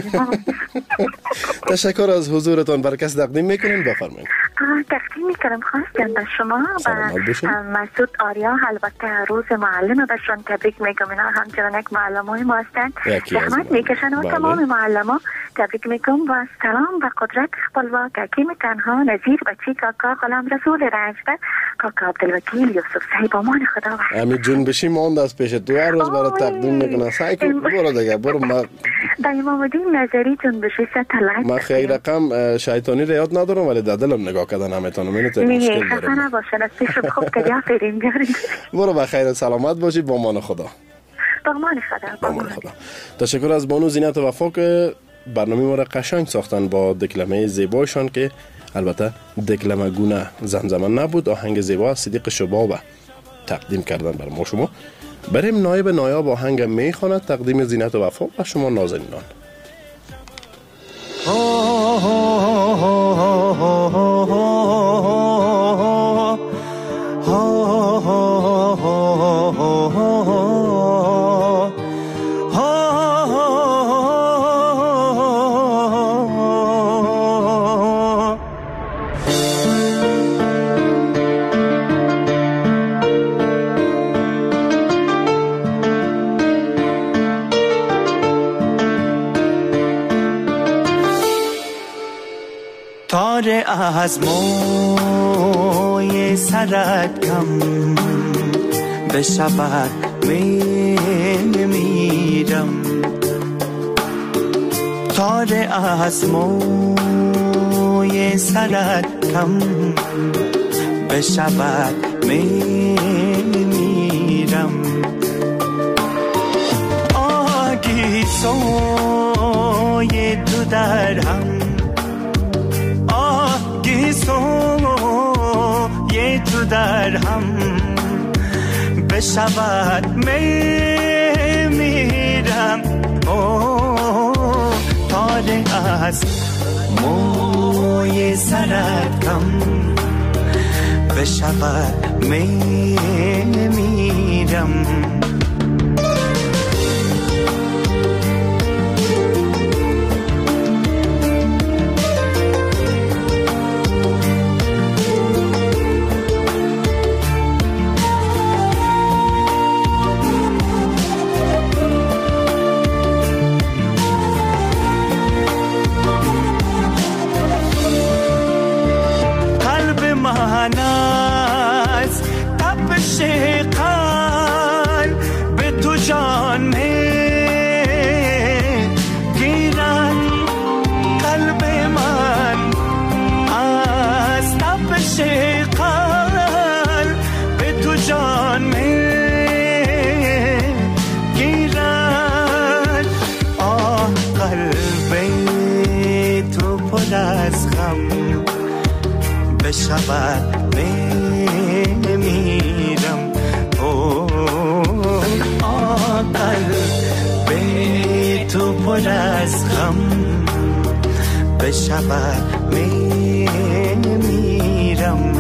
تشکر از حضورتان. برای کس تقدیم میکنین بفرمایید. تقدیم میکنم خواستم به شما و مسعود آریا. البته روز معلم بهشون تبریک میگم. اینا همچنان یک معلمای ما هستند زحمت میکشن و تمام معلما تبریک میگم و سلام و قدرت خپلوا حکیم تنها نظیر بچی کاکا غلام رسول رنجبر کاکا عبدالوکیل یوسف صاحب امان خدا و همین جنبشی ماند از پیش تو هر روز برای تقدیم میکنه. سعی کن برو دیگه برو. ما امام الدین نظری جنبشی ستلک من خیلی رقم شیطانی رو یاد ندارم ولی در دلم نگاه کردن همتون مشکل دارم. خفه نباشن از پیش خوب تگه فریم بیاریم. برو بخیر سلامت باشید. با امان خدا. با امان خدا. تشکر از بانو زینت وفا که برنامه ما را قشنگ ساختن با دکلمه زیبایشان که البته دکلمه گونه زمزمه نبود. آهنگ زیبا از صدیق شبابه تقدیم کردن برای ما. شما بریم نایب نایاب آهنگ میخواند تقدیم زینت وفا و شما نازنینان. تار از موی سرت کم بشود میمیرم تار از موی سرت کم بشود میمیرم آگی سوی تو در هم آگی سوی تو در هم بشود میمیرم تار از موی سرت کم بشود میمیرم بشود میمیرم قلب تو پر از غم بشود میمیرم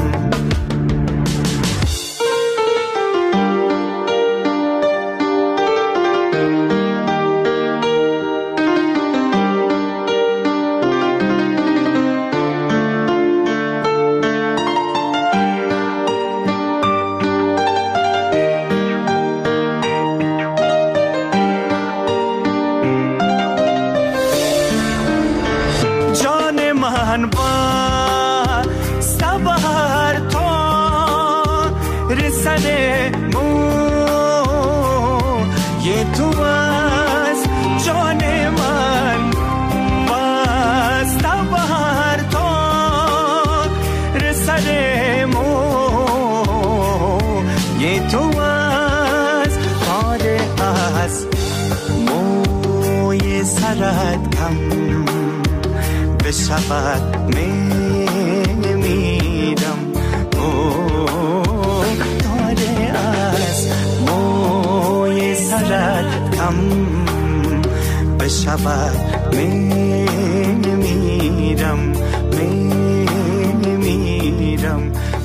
بشود میمیرم داره از موی سرت کم بشود میمیرم میمیرم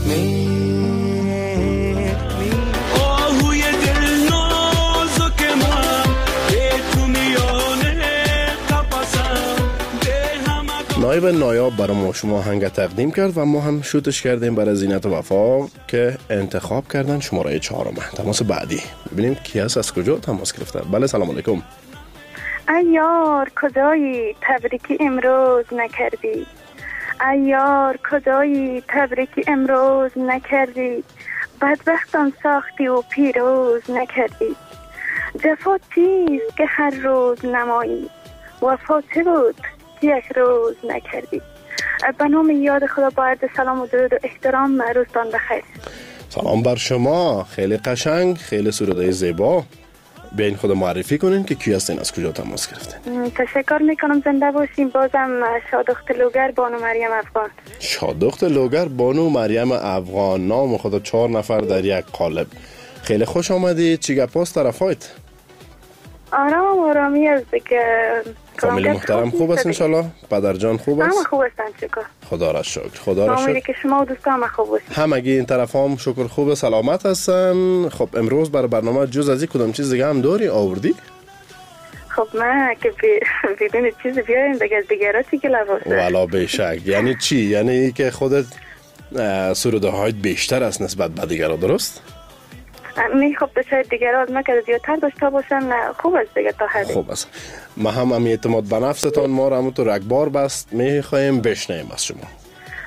نایب نایاب برای ما شما آهنگ تقدیم کرد و ما هم شوتش کردیم برای زینت وفا که انتخاب کردن شماره 4. تماس بعدی ببینیم کی هست، از کجا تماس گرفته. بله سلام علیکم. ای یار کجایی تبریکی امروز نکردی، ای یار کجایی تبریکی امروز نکردی، بدبختم ساختی و پیروز نکردی. جفا چیست که هر روز نمایی، وفا چه بود یک روز نکردی. به نام یاد خدا باید سلام و درود و احترام. روزتان بخیر. سلام بر شما، خیلی قشنگ، خیلی سروده زیبا. بیاین خود معرفی کنین که کی هستین، از کجا تماس گرفتین. تشکر میکنم، زنده باشین. بازم شادخت لوگر بانو مریم افغان. شادخت لوگر بانو مریم افغان، نام خدا 4 نفر در یک قالب. خیلی خوش آمدی. چی گپاست طرفایت؟ آرامی است که فامیل محترم خوب است انشالله؟ پدر جان خوب است؟ همه خوب هستن شکر. خدا را شکر. خدا را شکر که شما و دوستان هم خوب هستن. همگی این طرف هم شکر خوب سلامت هستن. خب امروز برای برنامه جز از این کدام چیز دیگه هم داری آوردی؟ خب من که بدون چیز بیاریم دیگراتی که لباسه. والا بیشک. یعنی چی؟ یعنی که خودت سروده هایت بیشتر است نسبت به دیگرها، درست؟ خب شاید دیگرها از مکرد زیادتر داشته باشن. خوب است دیگه تا حدی. خوب است. ما هم اعتماد به نفستان ما را همونطور اکبار بست میخوایم بشنیم از شما.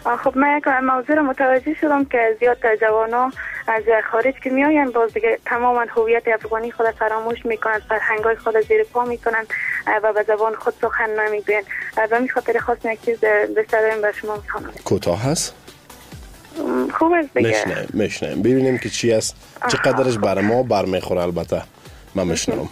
خب من یک موضوع رو متوجه شدم که زیاد جوانا از خارج که میاین باز دیگه تماما هویت افغانی خود فراموش میکنند، فرهنگای خود زیر پا میکنند و به زبان خود سخن نمیگویند. و همین خاطر خواستم یک چیز بسیار به شما بخوانم. کوتاه هست؟ خوب است دیگه. میشنیم ببینیم که چی است، چقدرش بر ما برمیخوره. البته من میشنم.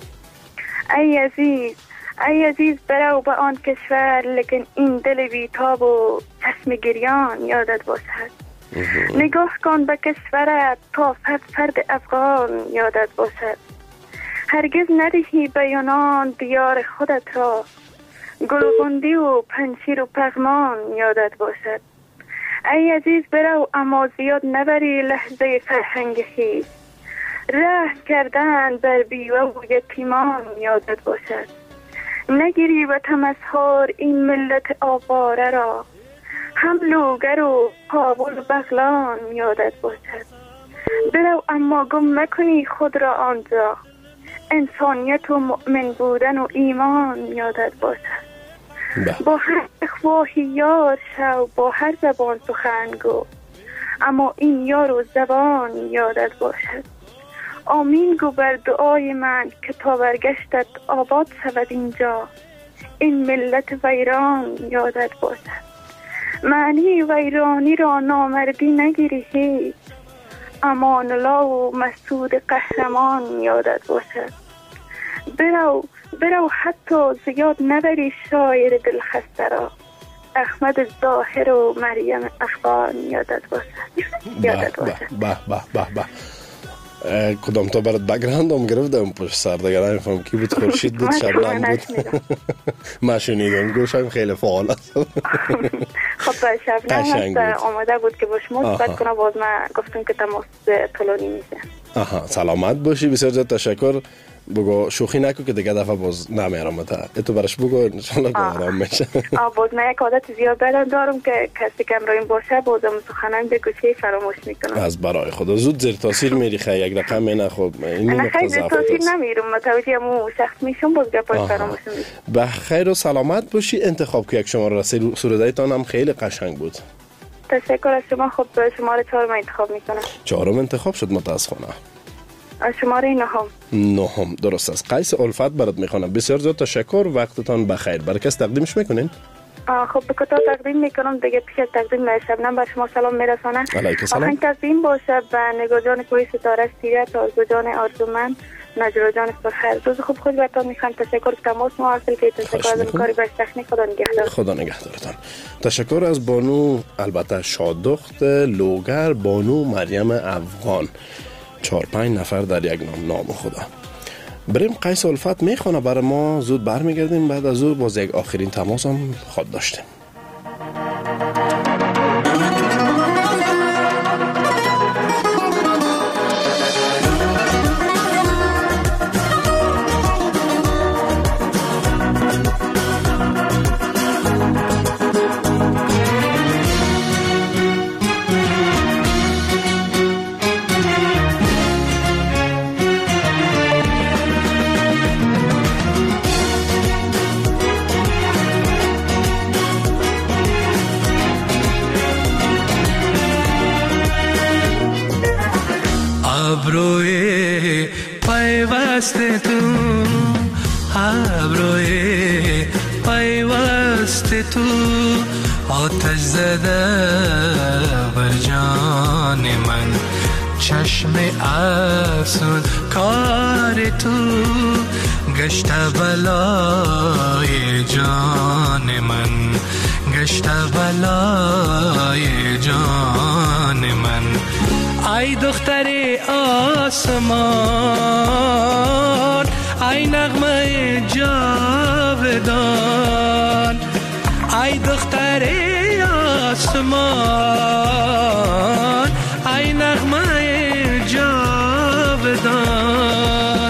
ای عزیز برو به آن کشور، لیکن این دل بیتاب و چشم گریان یادت باشد. نگاه کن به کشورت تا فرد افغان یادت باشد. هرگز ندهی به یونان دیار خودت را، گلغندی و پنشیر و پغمان یادت باشد. ای عزیز برو اما زیاد نبری لحظه فرهنگ خویش، رحم کردن بر بیوه و یتیمان یادت باشد. نگیری به تمسخر این ملت آواره را، هم لوگر و کابل و بغلان یادت باشد. برو اما گم مکنی خود را آنجا، انسانیت و مؤمن بودن و ایمان یادت باشد. با هر اخواهی یار شو، با هر زبان سخن گو، اما این یار و زبان یادت باشد. آمین گو بر دعای من که تا برگشتت آباد شود اینجا، این ملت ویران یادت باشد. معنی ویرانی را نامردی نگیری هیچ، امان الله و مسعود قهرمان یادت باشد. برو حتی زیاد نبری شاعر دلخسته را، احمد ظاهر و مریم افغان یادت باشد. به کدام تا برات بگراند هم گرفتم پشت سر دیگه نمیفهم کی بود، خورشید بود، شبنم بود. من شنیدم گوشم خیلی فعال است. خب شبنم هست آماده بود که با شما صحبت کنم، باز من گفتم که تماس طولانی میشه. سلامت باشی، بسیار زیاد تشکر. بگو شوخی نکن که دیگه دفعه باز نمیارم تو برش بگو انشالله که آرام میشه. باز من یک عادت زیاد دارم که کسی که امروین باشه بازم سخنان بگو چی فراموش میکنم. از برای خدا زود زیر تاثیر میری خیلی یک رقم نه. خب این نقطه ضعف تاثیر نمیرم، متوجه مو شخص میشم باز گپاش فراموش میشه. به خیر و سلامت باشی. انتخاب که یک شماره رسید سرودایتان هم خیلی قشنگ بود. تشکر از شما. خب شماره 4 من انتخاب میکنم. 4 انتخاب شد متاسفانه. شماره 9 درست است. قیس الفت برات میخوانم. بسیار زیاد تشکر، وقتتان بخیر. برای کس تقدیمش میکنین؟ خب به کتا تقدیم میکنم دیگه. پیش از تقدیم شبنم بر شما سلام میرسانم. علیک سلام. آهنگ تقدیم باشه به نگاه جان کوی ستاره سیرت، آرزو جان آرزومند، نجرا جان سرخیر. روز خوب خود براتون میخوام. تشکر که تماس مواصل که تشکر از کاری باش تکنیک. خدا نگهدار. خدا نگهدارتان. تشکر از بانو البته شادخت لوگر، بانو مریم افغان. 4-5 نفر در یک نام خدا. بریم قیس الفت میخونه برای ما. زود برمیگردیم. بعد از او باز یک آخرین تماس هم خود داشتیم. ابروی پیوست تو، ابروی پیوست تو، آتش زده بر جان من، چشم افسون کار تو، گشت بلای جان من، گشت بلای جان من. ای دختر آسمان، ای نغمه جاودان، ای دختر آسمان، ای نغمه جاودان.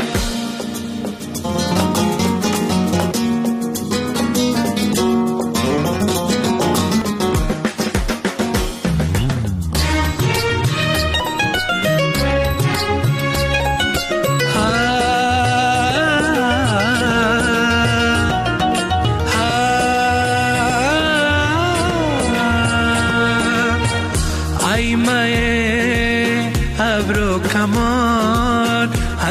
کمان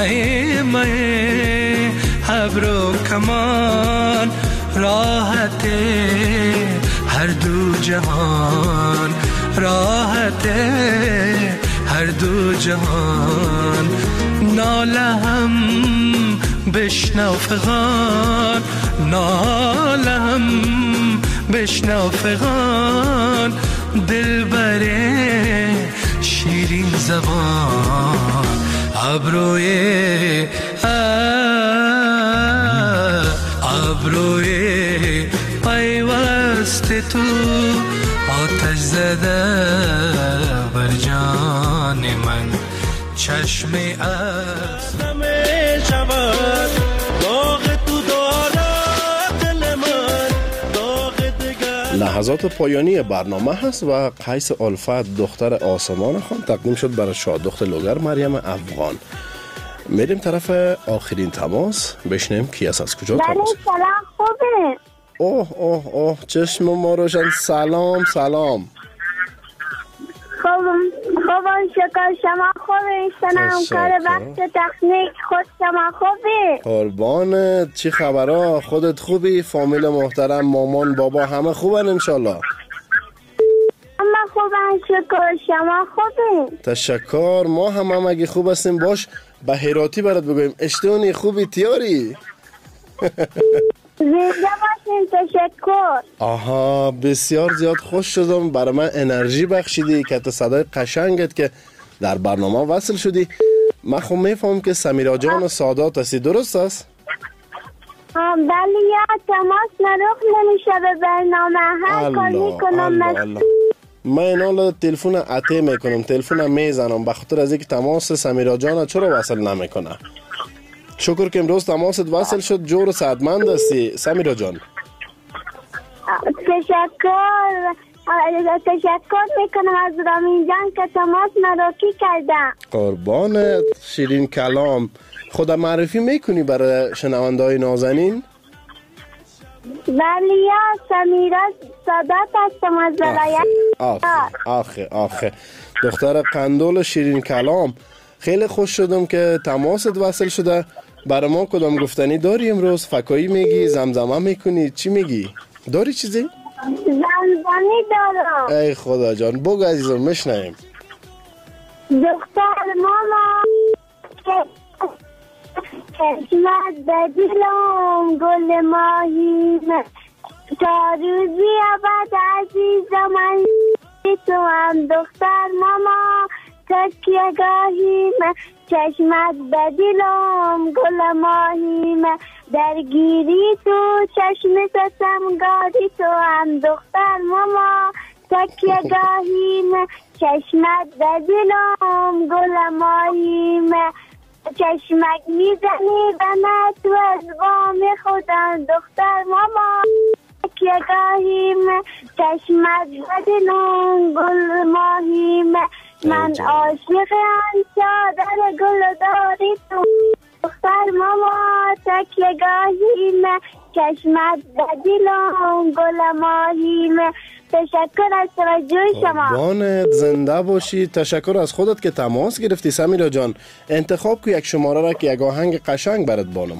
همه ابرو کمان راحت هر دو جهان راحت هر دو جهان ناله هم بشنو فغان ناله هم بشنو فغان دل بره شیرین زبان ابروی پیوست تو آتش زده بر جان من چشم از نمی شود داغ تو دارد دل من داغ دگر. لحظات پایانی برنامه هست و قیس الفت دختر آسمان خان تقدیم شد برای شادخت لوگر مریم افغان. میریم طرف آخرین تماس بشنیم کی است از کجا تماس. سلام خوبه. اوه چشم ما روشن. سلام خوبم شکر شما خوبه. سلام کار وقت تکنیک خود شما خوبه. قربانت چی خبرها؟ خودت خوبی؟ فامیل محترم مامان بابا همه خوبن انشالله؟ همه خوبن شکر شما خوبه. تشکر ما هم اگه خوب هستیم باش به هراتی برات بگویم اشتونی خوبی تیاری؟ زنده باشین تشکر. آها بسیار زیاد خوش شدم برای من انرژی بخشیدی که تا صدای قشنگت که در برنامه وصل شدی. من خب میفهم که سمیرا جان سادات هستی درست است؟ بله یا تماس نروخ نمیشه به برنامه هر کار میکنم. من اینا تلفون عطی میکنم تلفون میزنم به خاطر از اینکه تماس سمیرا جان چرا وصل نمیکنه. شکر که امروز تماست وصل شد جور صحتمند هستی سمیرا جان. تشکر میکنم از رامین جان که تماس نراکی کردم. قربانت شیرین کلام. خود معرفی میکنی برای شنونده‌های نازنین؟ بله یا سمیرا سادات هستم از ولایت. آخه دختر قندول شیرین کلام. خیلی خوش شدم که تماست وصل شده. برای ما کدام گفتنی داری امروز؟ فکایی میگی؟ زمزمه میکنی؟ چی میگی؟ داری چیزی؟ زمزمی دارم. ای خدا جان بگو عزیزم مشنویم. دختر ماما چشمت بدلم گل ماهیم تا روزی ابد عزیزم من تو هم دختر ماما تکیه گاهیم چشمت بدلم گل ماهیم درگیری تو چشم ستمگاری تو هم دختر ماما تکیه گاهیم چشمت بدلم گل ماهیم چشمک میزنی به من تو از بام خودم دختر ماما تکیه گاهیم چشمت بدلم گل ماهیم من عاشقم چادر گل داری تو دختر ماما تکیه گاهیم چشمت بدلم گل ماهیم. تشکر از توجه شما. قربانت زنده باشی. تشکر از خودت که تماس گرفتی سمیرا جان. انتخاب که یک شماره را که یک آهنگ قشنگ برات بانم.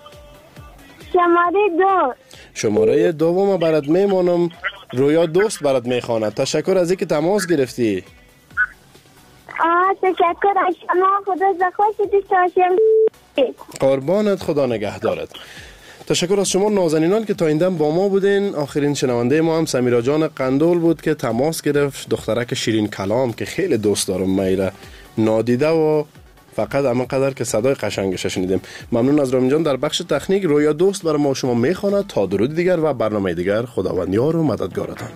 شماره دوم برات میمانم. رویا دوست برات میخواند. تشکر از اینکه تماس گرفتی. تشکر از شما. خدا زخوش دیشتاشم. قربانت خدا نگهدارت. تشکر از شما نازنینان که تا این دم با ما بودین. آخرین شنونده ما هم سمیرا جان قندول بود که تماس گرفت. دخترک شیرین کلام که خیلی دوست دارم میره نادیده و فقط اما قدر که صدای قشنگش شنیدیم. ممنون از رامین جان در بخش تکنیک. رویا دوست برای ما شما میخواند. تا درود دیگر و برنامه دیگر خداوند یار و مددگارتان.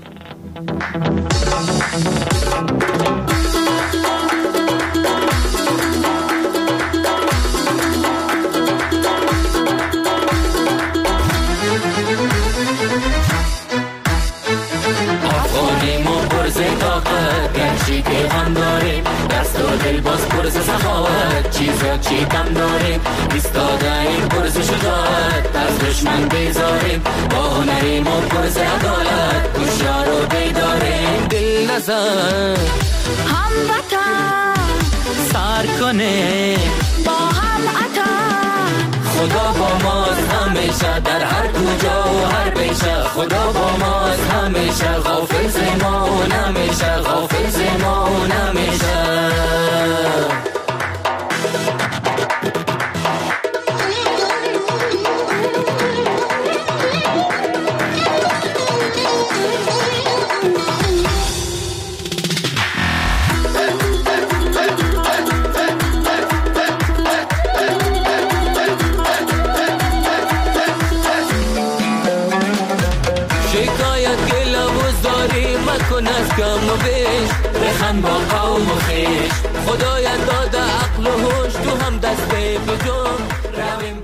گرچی که هم داریم دست و دل باز پرس سخاوت چیزا چی کم داریم ایستاده این پرس شجاعت از دشمن بیزاریم با هنریم و پرس عدالت گوشا رو بیداریم دل نزن هموطن سر کنه با هم عطا. خدا با ماست همیشه در هر کجا و هر پیشه. خدا با ماست همیشه غافل ز ما نمیشه. غافل ز ما نمیشه. مکن از کم و بیش بخند با قوم و خیش. خدایت داده عقل و هوش تو هم دست بجنب.